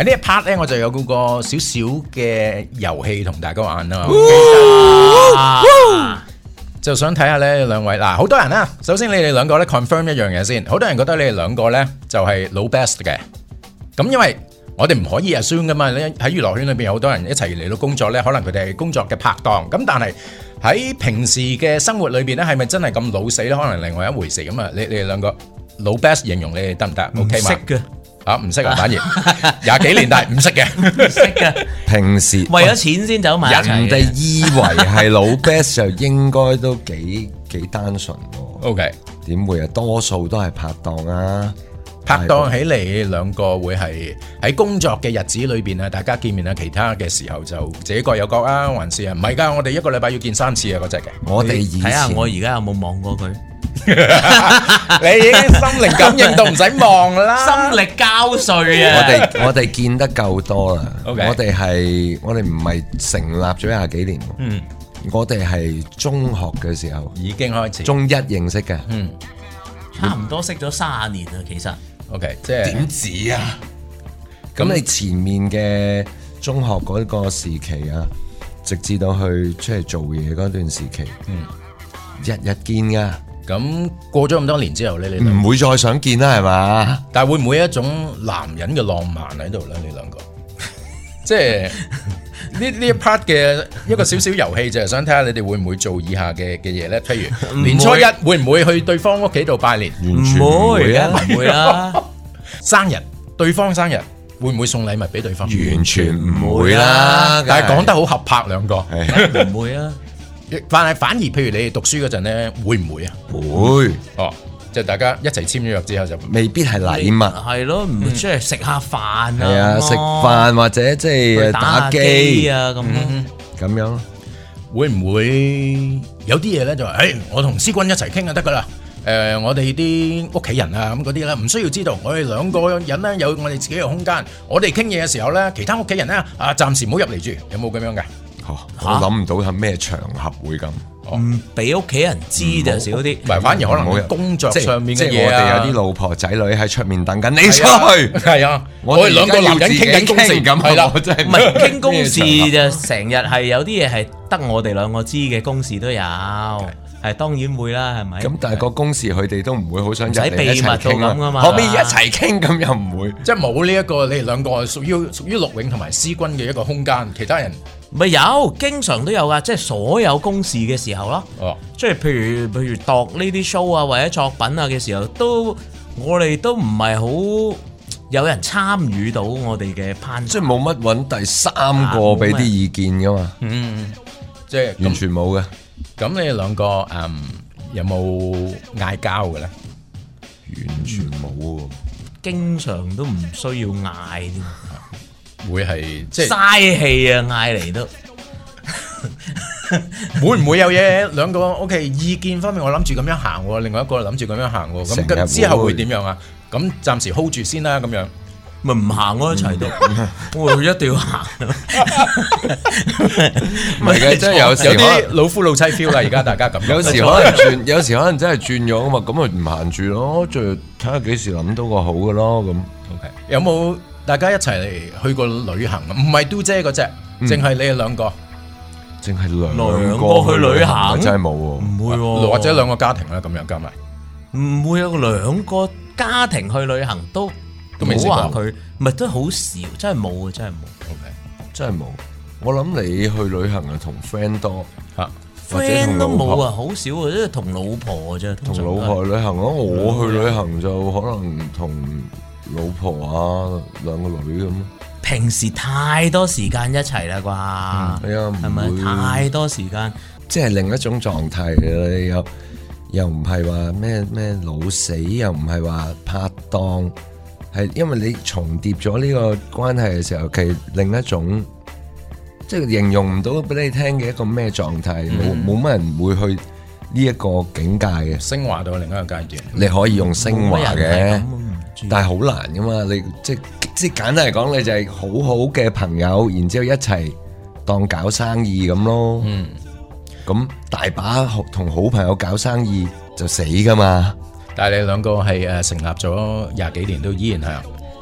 喺呢一 part 咧，我就有嗰個少少嘅遊戲同大家玩啦。就想睇下咧兩位嗱，好多人啦。首先你哋兩個咧 confirm 一樣嘢先，好多人覺得你哋兩個咧就係老 best 嘅。咁因為我哋唔可以 assume 噶嘛，喺娛樂圈裏邊有好多人一齊嚟到工作咧，可能佢哋係工作嘅拍檔。咁但係喺平時嘅生活裏邊咧，係咪真係咁老死咧？可能另外一回事咁啊。你哋兩個老 best 形容你哋得唔得 ？OK 嘛？ 識嘅。 唔識啊，反而廿幾年但係唔識嘅， 唔識嘅。 平時為咗錢先走埋一齊嘅。 人哋以為係老 best 就應該都幾單純喎。 OK， 點會啊？多數都係拍檔啊！ 拍檔起嚟兩個會係喺工作嘅日子裏邊啊，大家見面啊，其他嘅時候就自己各有各啊，還是啊？唔係㗎，我哋一個禮拜要見3次啊，嗰隻嘅。 我哋以前睇下我而家有冇望過佢。 你已經心靈感應到唔使望啦， 心力交瘁啊！ 我哋見得夠多啦。 Okay. 我哋唔係成立咗廿幾年，我哋係中學嘅時候已經開始中一認識嘅， 差唔多識咗30年啦，其實。 OK， 即係點止啊？咁你前面嘅中學嗰個時期啊，直至到去出嚟做嘢嗰段時期，日日見噶。 咁過咗咁多年之後咧，你唔會再想見啦，係嘛？ 但係會唔會一種男人嘅浪漫喺度咧？你兩個即係呢一 part 嘅一個少少遊戲，就係想睇下你哋會唔會做以下嘅嘢咧？譬如年初一會唔會去對方屋企度拜年？ 完全唔會啊！ 唔會啦。 生日，對方生日會唔會送禮物俾對方？ 完全唔會啦。 但係講得好合拍兩個， 唔會啊。 但係反而譬如你哋讀書嗰陣咧，會唔會啊？ 會哦，即係大家一齊簽咗約之後就未必係禮物， 係咯，唔出嚟食下飯啊， 係啊，食飯或者即係打機啊咁咁樣。 會唔會有啲嘢咧就話，我同思君一齊傾就得噶啦。我哋啲屋企人啊咁嗰啲咧，唔需要知道。我哋兩個人咧有我哋自己嘅空間。我哋傾嘢嘅時候咧，其他屋企人咧暫時唔好入嚟住。有冇咁樣嘅？ 我諗唔到係咩場合會咁， 唔俾屋企人知就少啲。 唔係，反而可能工作上面嘅嘢啊。 即係我哋有啲老婆仔女喺出面等緊你出去。 係啊，我哋兩個男人傾緊公事咁，係啦， 真係唔係傾公事就成日係有啲嘢係得我哋兩個知嘅，公事都有。係當然會啦，係咪？ 咁但係個公事佢哋都唔會好想入嚟秘密到咁噶嘛？ 可唔可以一齊傾？咁又唔會， 即係冇呢一個你哋兩個屬於陸永同埋思君嘅一個空間，其他人咪有，經常都有噶，即係所有公事嘅時候咯。 哦， 即係譬如度呢啲 show 啊或者作品啊嘅時候，我哋都唔係好有人參與到我哋嘅攀， 即係冇乜揾第三個俾啲意見噶嘛。 即係完全冇嘅。 咁你哋兩個有冇嗌交嘅咧？ 完全冇喎， 經常都唔需要嗌添， 會係即係嘥氣啊！嗌嚟都會唔會有嘢兩個 OK 意見方面，我諗住咁樣行喎，另外一個諗住咁樣行喎，咁之後會點樣啊？咁暫時 hold 住先啦，咁樣。 咪唔行咯，一齊都，我一定要行。 唔係嘅，即係有啲老夫老妻 feel 啦。而家大家咁， 有時可能轉，有時可能真係轉咗啊嘛。咁咪唔行住咯，再睇下幾時諗到個好嘅咯。咁 OK，有冇大家一齊嚟去過旅行啊？唔係嘟姐嗰隻，淨係你哋兩個， 淨係兩個去旅行， 真係冇喎。 唔會喎， 或者兩個家庭啦，咁樣加埋， 唔會有兩個家庭去旅行都未話佢，唔係都好少，真係冇啊，真係冇。 OK， 真係冇。我諗你去旅行係同 friend 多嚇 ，friend 都冇啊，好少啊，即係同老婆啫。 同老婆去旅行咯，我去旅行就可能同老婆啊兩個女咁。 平時太多時間一齊啦啩， 係啊， 係咪太多時間？ 即係另一種狀態嘅，又唔係話咩老死，又唔係話拍檔。係因為你重疊咗呢個關係嘅時候，其實另一種即係形容唔到俾你聽嘅一個咩狀態，冇乜人會去呢一個境界嘅， 升華到另一個階段。 你可以用升華嘅，但係好難噶嘛。你即係簡單嚟講，你就係好好嘅朋友，然之後一齊當搞生意咁咯。咁大把同好朋友搞生意就死噶嘛。 但係你兩個係成立咗20幾年，都依然係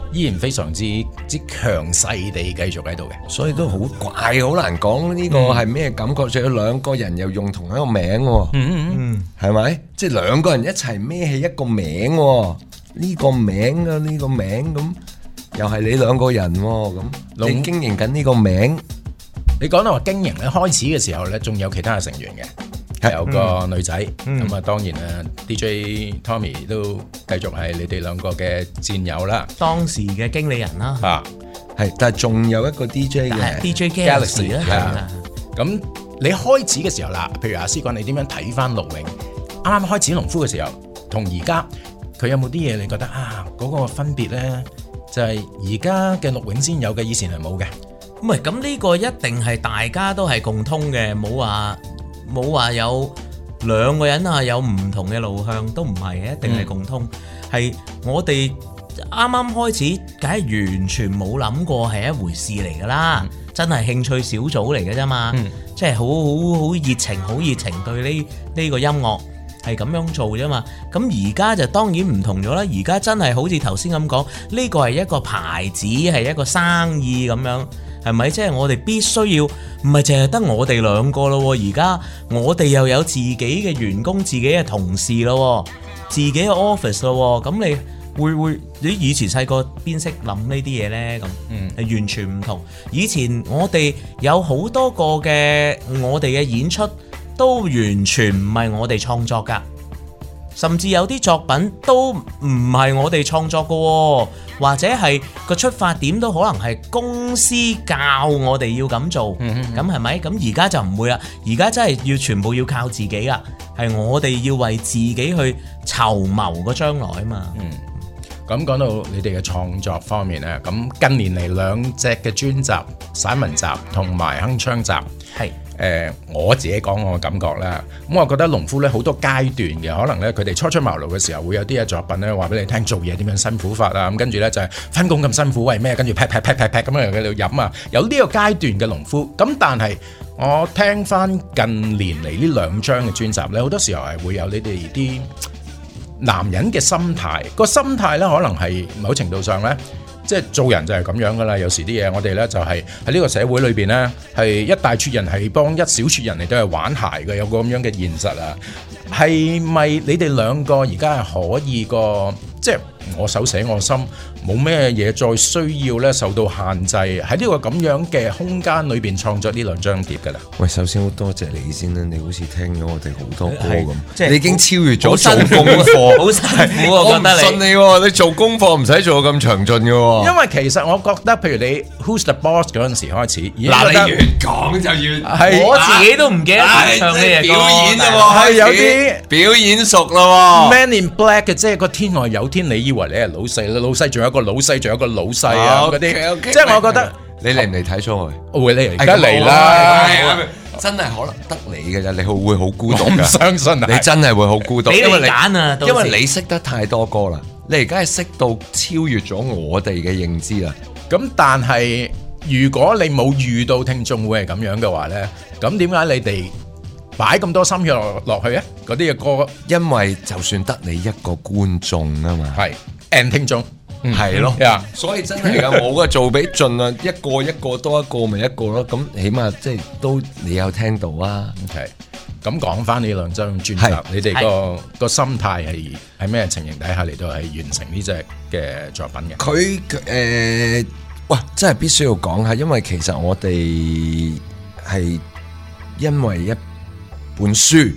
依然非常之強勢地繼續喺度嘅。 所以都好怪，好難講呢個係咩感覺。仲有兩個人又用同一個名喎，係咪？即係兩個人一齊孭起一個名喎，呢個名啊呢個名咁，又係你兩個人喎，咁你經營緊呢個名。 你講到話經營咧，開始嘅時候咧，仲有其他嘅成員嘅，有個女仔，咁啊當然啦 DJ Tommy 都繼續係你哋兩個嘅戰友啦， 當時嘅經理人啦， 係，但係仲有一個 DJ 嘅 DJ Galaxy 啦。 咁你開始嘅時候啦，譬如阿思君，你點樣睇翻陸永啱啱開始農夫嘅時候，同而家佢有冇啲嘢你覺得啊嗰個分別咧，就係而家嘅陸永先有嘅，以前係冇嘅。 唔係，咁呢個一定係大家都係共通嘅，冇話有兩個人啊有唔同嘅路向，都唔係嘅，一定係共通。係我哋啱啱開始，梗係完全冇諗過係一回事嚟㗎啦，真係興趣小組嚟嘅啫嘛，即係好熱情對呢個音樂係咁樣做啫嘛。咁而家就當然唔同咗啦，而家真係好似頭先咁講，呢個係一個牌子，係一個生意咁樣。係咪？即係我哋必須要，唔係淨係得我哋兩個咯。而家我哋又有自己嘅員工、自己嘅同事咯，自己嘅 office 咯。咁你會你以前細個邊識諗呢啲嘢呢？咁係完全唔同。以前我哋有好多個嘅我哋嘅演出都完全唔係我哋創作㗎。甚至有啲作品都唔係我哋創作嘅，或者係個出發點都可能係公司教我哋要咁做，咁係咪？咁而家就唔會啦，而家真係要全部要靠自己啦，係我哋要為自己去籌謀個將來啊嘛。 咁講到你哋嘅創作方面咧，咁近年嚟兩隻嘅專輯、散文集同埋鏗鏘集，係我自己講我嘅感覺啦。咁我覺得農夫咧好多階段嘅，可能咧佢哋初出茅廬嘅時候會有啲嘅作品咧話俾你聽做嘢點樣辛苦法啊，咁跟住咧就係分工咁辛苦為咩？跟住劈咁樣喺度飲啊，有呢個階段嘅農夫。咁但係我聽翻近年嚟呢兩張嘅專輯咧，好多時候係會有你哋啲男人嘅心態，個心態咧可能係某程度上咧，即係做人就係咁樣噶啦。有時啲嘢我哋咧就係喺呢個社會裏邊咧，係一大撮人係幫一小撮人嚟都係玩鞋嘅，有個咁樣嘅現實啊。係咪你哋兩個而家係可以個即係我手寫我心，冇咩嘢再需要咧受到限制喺呢個咁樣嘅空間裏邊創作呢兩張碟㗎啦？ 喂，首先好多謝你先啦，你好似聽咗我哋好多歌咁， 即係你已經超越咗做功課， 好辛苦啊！我覺得我唔信你喎，你做功課唔使做咁詳盡嘅喎。 因為其實我覺得，譬如你 Who's the Boss 嗰陣時開始， 嗱，你越講就越係我自己都唔記得唱呢嘢表演啦喎， 係有啲表演熟啦喎。 Man in Black 嘅，即係個天外有天，你以為你係老細啦，老細仲有一個老細，仲有一個老細啊嗰啲，即係我覺得你嚟唔嚟睇 show 佢？ 會你而家嚟啦， 真係可能得你嘅啫，你會好孤獨我唔㗎。 相信啊， 你真係會好孤獨， 俾你因為揀啊，到時因為你識得太多歌啦，你而家係識到超越咗我哋嘅認知啦。 咁但係如果你冇遇到聽眾會係咁樣嘅話咧，咁點解你哋擺咁多心血落去啊？嗰啲嘅歌因為就算得你一個觀眾啊嘛， 係 and 聽眾係咯，所以真係噶，冇嘅做俾盡量一個多一個咪一個咯，咁起碼即係都你有聽到啊。 OK，咁講翻呢兩張專輯，你哋個心態係咩情形底下嚟到係完成呢隻嘅作品嘅？ 佢哇，真係必須要講下，因為其實我哋係因為一本書，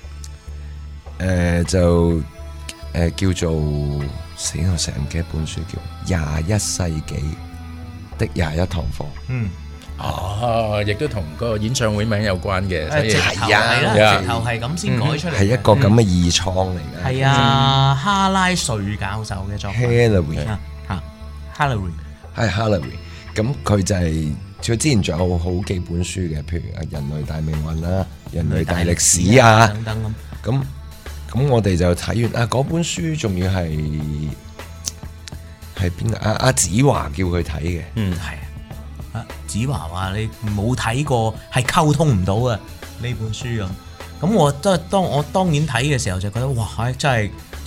就叫做死我成日唔記得本書叫《21世紀的21堂課》。 亦都同個演唱會名有關嘅， 直頭係咁先改出嚟， 係一個咁嘅二創嚟嘅。 係啊，哈拉瑞教授嘅作品。Hillary 係 Hillary， 咁佢就係佢之前仲有好幾本書嘅，譬如人類大命運啦、人類大歷史啊等等咁我哋就睇完嗰本書，仲要係邊個？阿子華叫佢睇嘅。 係啊，子華話你冇睇過係溝通唔到啊呢本書咁。咁我當然睇嘅時候就覺得哇，真係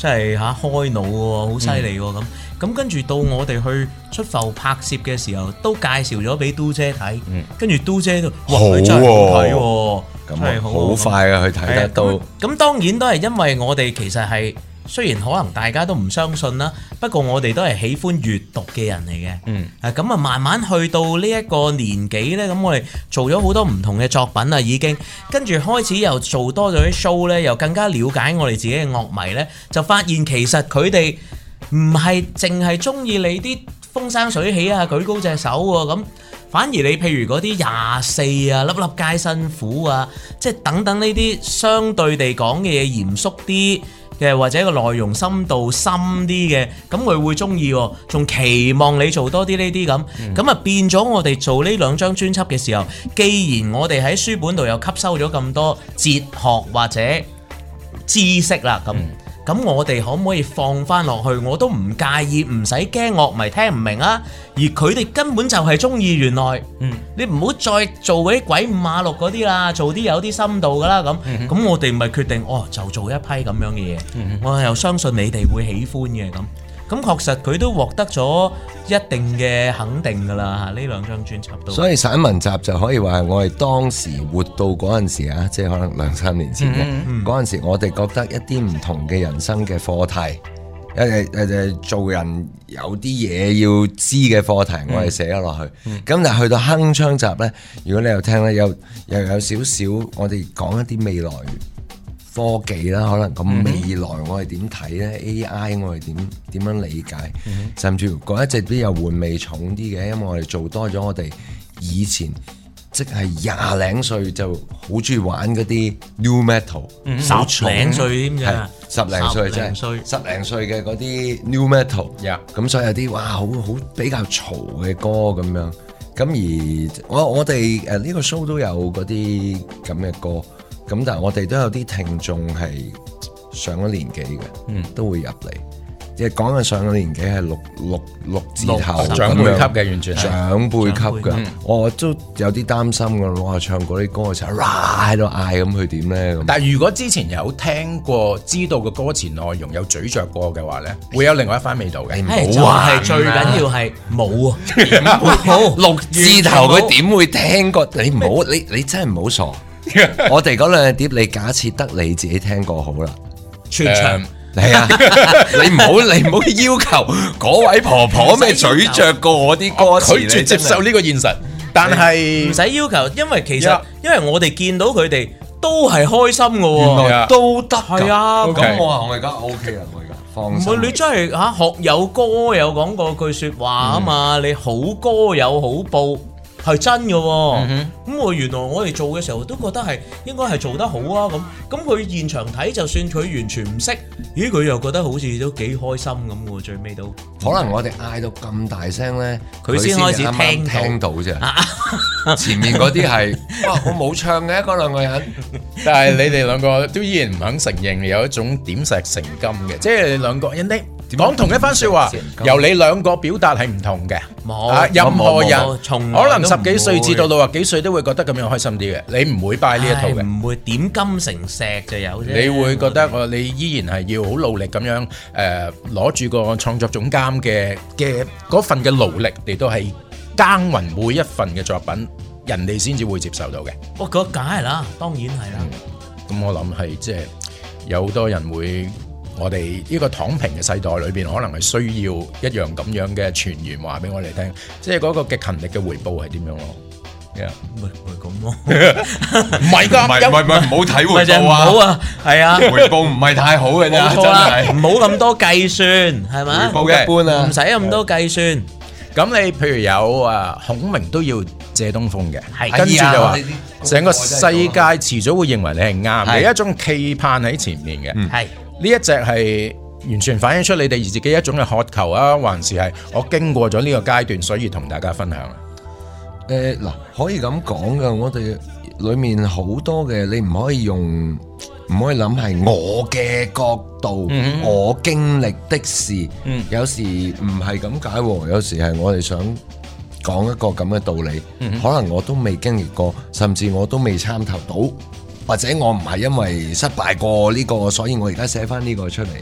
真係開腦喎，好犀利喎咁跟住到我哋去出埠拍攝嘅時候，都介紹咗俾嘟姐睇，跟住嘟姐都哇佢真係好睇喎，真係好快啊，佢睇得到。 咁當然都係因為我哋其實係雖然可能大家都唔相信啦，不過我哋都係喜歡閱讀嘅人嚟嘅。咁慢慢去到呢一個年紀呢，咁我哋做咗好多唔同嘅作品啦，已經跟住開始又做多咗啲 show 呢，又更加了解我哋自己嘅樂迷呢，就發現其實佢哋唔係淨係中意你啲風生水起啊，舉高隻手喎咁。反而你譬如嗰啲24啊，粒粒皆辛苦啊，即係等等呢啲相對地講嘅嘢嚴肅啲嘅，或者個內容深度深啲嘅，咁佢會中意喎，仲期望你做多啲呢啲咁啊變咗我哋做呢兩張專輯嘅時候，既然我哋喺書本度又吸收咗咁多哲學或者知識啦咁我哋可唔可以放翻落去？我都唔介意，唔使驚樂迷聽唔明啊！而佢哋根本就係中意，原來，你唔好再做嗰啲鬼五馬六嗰啲啦，做啲有啲深度噶啦咁我哋咪決定就做一批咁樣嘅嘢，我又相信你哋會喜歡嘅咁確實佢都獲得咗一定嘅肯定㗎啦，呢兩張專輯都。 所以散文集就可以話係我哋當時活到嗰陣時啊，即係可能2-3年前嘅嗰陣時，我哋覺得一啲唔同嘅人生嘅課題，做人有啲嘢要知嘅課題，我哋寫咗落去。咁但係去到鏗鏘集呢，如果你有聽呢，又有少少我哋講一啲未來科技啦，可能咁未來我哋點睇呢？ AI 我哋點樣理解？甚至乎嗰一隻啲又換味重啲嘅，因為我哋做多咗我哋以前即係20零歲就好中意玩嗰啲 new metal， 10零歲添啫 ，10零歲啫，10零歲嘅嗰啲 new metal，咁所以有啲哇好比較嘈嘅歌咁樣。咁而我哋呢個 show 都有嗰啲咁嘅歌。咁但係我哋都有啲聽眾係上咗年紀嘅，都會入嚟。即係講緊上咗年紀係六字頭長輩級嘅，完全係長輩級嘅。我都有啲擔心㗎，我唱嗰啲歌嘅時候，喺度嗌咁，佢點咧？ 但係如果之前有聽過、知道個歌詞內容有咀嚼過嘅話咧，會有另外一番味道嘅。 就係最緊要係冇啊， 冇6字頭佢點會聽過？你唔好，你真係唔好傻。我哋嗰兩碟，你假設得你自己聽過好啦， 全場係啊！你唔好要求嗰位婆婆咩咀嚼過我啲歌詞， 拒絕接受呢個現實。但係唔使要求，因為其實因為我哋見到佢哋都係開心嘅喎， 原來都得係啊。 咁我而家 OK 啦，我而家放心。 唔係你真係學友歌有講過句説話啊嘛，你好歌有好報。係真嘅喎，咁原來我哋做嘅時候都覺得係應該係做得好啊，咁佢現場睇，就算佢完全唔識，咦佢又覺得好似都幾開心咁喎，最尾都可能我哋嗌到咁大聲咧， 佢先開始聽到啫。前面嗰啲係哇，我冇唱嘅嗰兩個人， 但係你哋兩個都依然唔肯承認有一種點石成金嘅，即係你兩個人哋講同一番説話，由你兩個表達係唔同嘅。任何人可能10幾歲至到60幾歲都會覺得咁樣開心啲嘅，你唔會拜呢一套嘅， 唔會點金成石就有啫。 你會覺得你依然係要好努力咁樣攞住個創作總監嘅嗰份嘅努力，你都係耕耘每一份嘅作品，人哋先至會接受到嘅。 我覺得梗係啦，當然係啦。 咁我諗係即係有好多人會。我哋呢個躺平嘅世代裏邊，可能係需要一樣咁樣嘅傳言話俾我哋聽，即係嗰個極勤力嘅回報係點樣咯？ 咪咁咯， 唔係㗎， 唔好睇回報啊！ 唔好啊，係啊， 回報唔係太好嘅啫，真係唔好咁多計算，係咪？ 回報一般啊， 唔使咁多計算。 咁你譬如有孔明都要借東風嘅，跟住就話成個世界遲早會認為你係啱，有一種期盼喺前面嘅，係。呢一隻係完全反映出你哋自己一種嘅渴求啊，還是係我經過咗呢個階段，所以同大家分享。 嗱，可以咁講噶，我哋裏面好多嘅，你唔可以諗係我嘅角度，我經歷的事。有時唔係咁解，有時係我哋想講一個咁嘅道理，可能我都未經歷過，甚至我都未參透到。或者我唔係因為失敗過呢個，所以我而家寫翻呢個出嚟。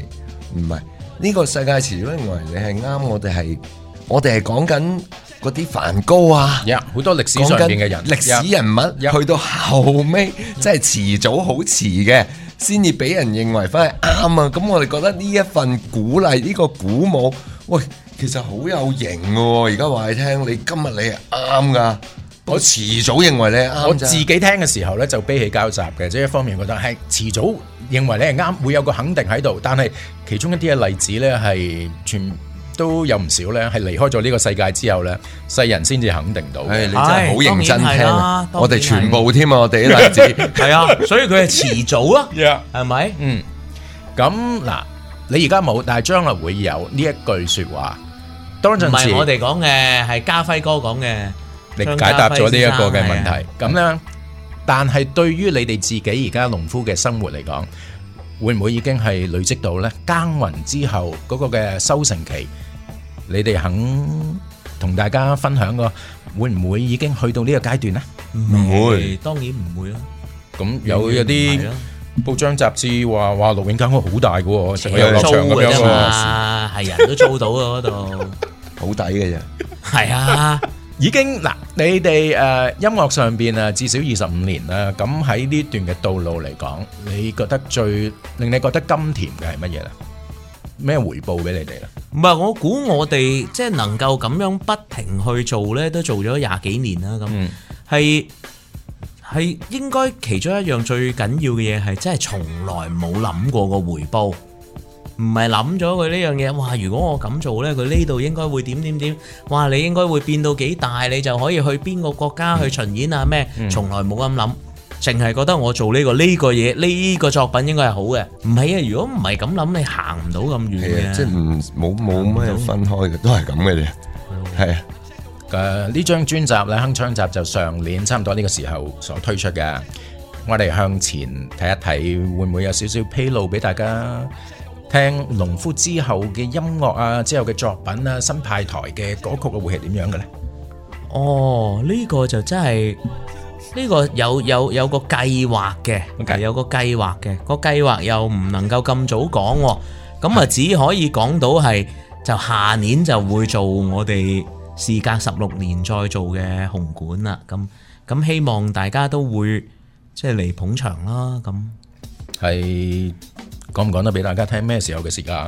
唔係呢個世界遲早認為你係啱，我哋係講緊嗰啲梵高啊， 好多歷史上邊嘅人， 歷史人物，去到後尾即係遲早好遲嘅，先至俾人認為翻係啱啊！咁我哋覺得呢一份鼓勵，呢個鼓舞，喂，其實好有型喎！而家話你聽，你今日你係啱噶。我遲早認為你係啱， 我自己聽嘅時候咧就悲喜交集嘅，即係一方面覺得係遲早認為你係啱，會有個肯定喺度，但係其中一啲嘅例子咧係全都有唔少咧，係離開咗呢個世界之後咧，世人先至肯定到。 你真係好認真聽啊！我哋全部添啊，我哋啲例子係啊，所以佢係遲早啊，係咪？ 咁嗱，你而家冇，但係將來會有呢一句説話。當陣時唔係我哋講嘅，係家輝哥講嘅。 你解答咗呢一個嘅問題，咁咧，但係對於你哋自己而家農夫嘅生活嚟講，會唔會已經係累積到咧耕耘之後嗰個嘅收成期？你哋肯同大家分享個，會唔會已經去到呢個階段咧？ 唔會，當然唔會啦。 咁有啲報章雜誌話陸永耕屋好大嘅喎，成個遊樂場咁樣喎， 係人都租到嘅嗰度， 好抵嘅啫。 係啊。 已經嗱，你哋音樂上邊啊，至少25年啦。咁喺呢段嘅道路嚟講，你覺得最令你覺得甘甜嘅係乜嘢咧？咩回報俾你哋咧？ 唔係，我估我哋即係能夠咁樣不停去做咧，都做咗20幾年啦。咁係應該其中一樣最緊要嘅嘢係，真係從來冇諗過個回報。唔係諗咗佢呢樣嘢，哇！如果我咁做呢，佢呢度應該會點？哇！你應該會變到幾大，你就可以去邊個國家去巡演啊？咩？從來冇咁諗，淨係覺得我做呢個嘢，呢個作品應該係好嘅。唔係啊！如果唔係咁諗，你行唔到咁遠嘅。 即係冇咩分開嘅，都係咁嘅啫。係啊， 呢張專輯咧，鏗鏘集就上年差唔多呢個時候所推出嘅。我哋向前睇一睇，會唔會有少少披露俾大家？聽農夫之後嘅音樂啊，之後嘅作品啊，新派台嘅歌曲會係點樣嘅咧？ 哦，呢個就真係呢個有個計劃嘅，有個計劃嘅，個計劃又唔能夠咁早講，咁啊只可以講到係就下年就會做我哋事隔16年再做嘅紅館啦。咁希望大家都會即係嚟捧場啦。咁係。 講唔講得俾大家聽咩時候嘅時間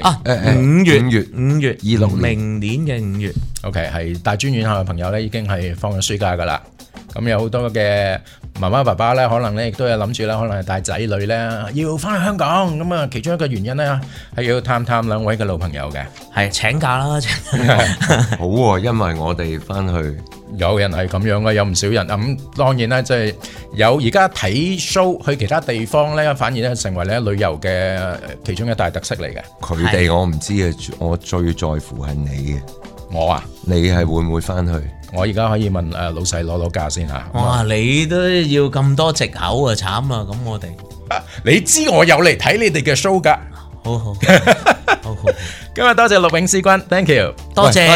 ？5月 26 明年嘅5月。 OK， 係大專院校嘅朋友咧，已經係放咗暑假噶啦。咁有好多嘅媽媽爸爸咧，可能咧亦都有諗住啦，可能係帶仔女咧要翻去香港。咁啊，其中一個原因咧係要探兩位嘅老朋友嘅，係請假啦。 好喎，因為我哋翻去。 有人係咁樣嘅，有唔少人咁當然啦，即係有而家睇 show 去其他地方咧，反而咧成為咧旅遊嘅其中一大特色嚟嘅。 佢哋我唔知啊，我最在乎係你嘅。 我啊， 你係會唔會翻去？ 我而家可以問老細攞假先嚇。 哇！你都要咁多藉口啊，慘啊！咁我哋， 你知我有嚟睇你哋嘅 show 㗎。 好。 今日多謝陸永思君 ，thank you， 多謝。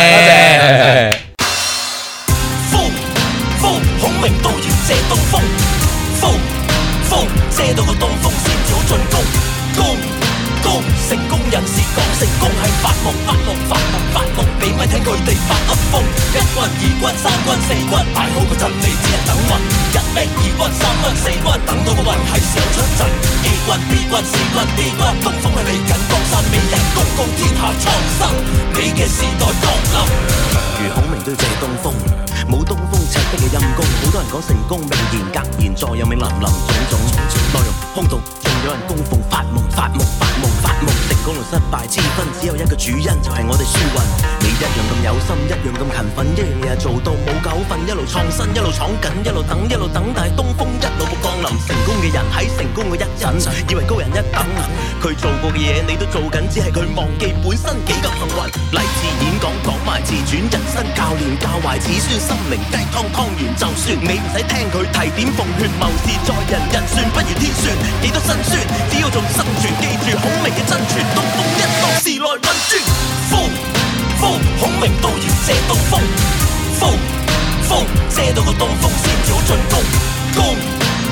孔明都要借東風，風借到個東風先至好進攻。功成功人士講成功係發夢，你咪聽佢哋發噏風。1軍2軍3軍4軍，大好個陣你只係等運。1兵2軍3軍4軍，等到個運係時候出陣。A軍 B軍C軍D軍，東風係嚟緊江山美人，公共天下蒼生，你嘅時代降臨。如孔明都要借東風。冇東風赤壁嘅陰功，好多人講成功名言格言座右銘林林總總，內容空洞，仲有人供奉發夢，成功同失敗之分只有一個主因，就係我哋輸運。你一樣咁有心，一樣咁勤奮，一樣日做到冇狗瞓，一路創新，一路闖緊，一路等，但係東風一路冇降臨。成功嘅人喺成功嘅一陣，以為高人一等，佢做過嘅嘢你都做緊，只係佢忘記本身幾咁幸運。勵志演講講埋自傳，人生教練教壞子孫，心靈雞湯湯完就算，你唔使聽佢提點奉勸，謀事在人，人算不如天算，幾多辛酸，只要做生存，記住孔明嘅真傳，東風一到時來運轉。風，孔明都要借東風，借到個東風先至好進攻。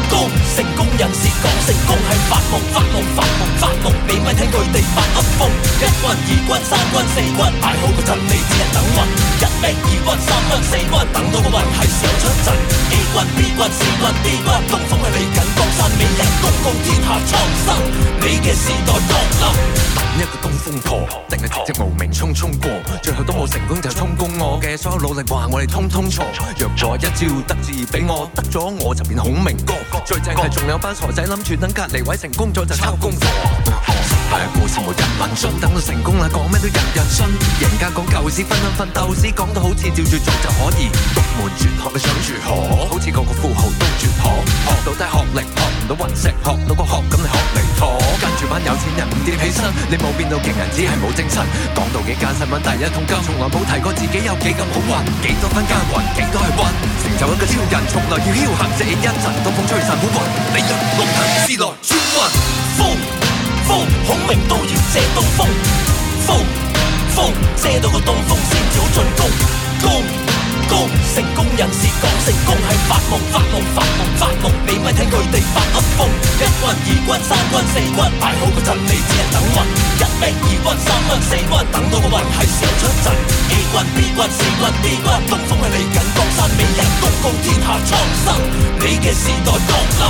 功，成功人士講成功係發夢，發夢，發夢，發夢，你咪聽佢哋發噏風。一軍、二軍、三軍、四軍，排好個陣，你只係等運。一命、二軍、三軍、四軍，等到個運係時候出陣。A 軍、B 軍、C 軍、D 軍，東風係嚟緊，江山美人，公共天下蒼生，你嘅時代降臨。 一個東風破，定係寂寂無名匆匆過，最後都冇成功就充公，我嘅所有努力話我哋通通錯。若咗一朝得志俾我，得咗我就變孔明哥。最正係仲有班傻仔諗住等隔離位成功咗就抄功課。係故事冇人問津，等到成功啦講咩都人人信。人家講舊時分鬥士講到好似照住做就可以。獨門絕學你想如何？好似個個富豪都絕可。學到低學歷學唔到雲石，學到個學咁你學嚟妥。跟住班有錢人唔跌起身，你冇變到勁人，只係冇精神。講到幾間新聞第一桶金，從來冇提過自己有幾咁好運，幾多分耕耘，幾多係運，成就一個超人，從來要僥倖這一陣，東風吹散好運，你人龍騰時來轉運。 風風，孔明都要借東風，風風，借到個東風先至好進攻，攻攻，成功人士講成功係發夢，發夢，發夢，發夢，你咪聽佢哋發噏風。一軍、二軍、三軍、四軍，排好個陣，你只係等運。一命、二軍、三軍、四軍，等到個運係時候出陣。A 軍、B 軍、C 軍、D 軍，東風係嚟緊，江山美人，公共天下蒼生，你嘅時代降臨。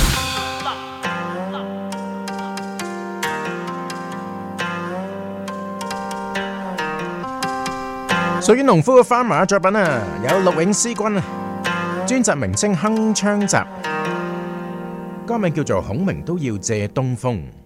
屬於農夫嘅 Farmer 嘅作品啊，有陸永詩君啊，專輯名稱《鏗鏘集》，歌名叫做《孔明都要借東風》。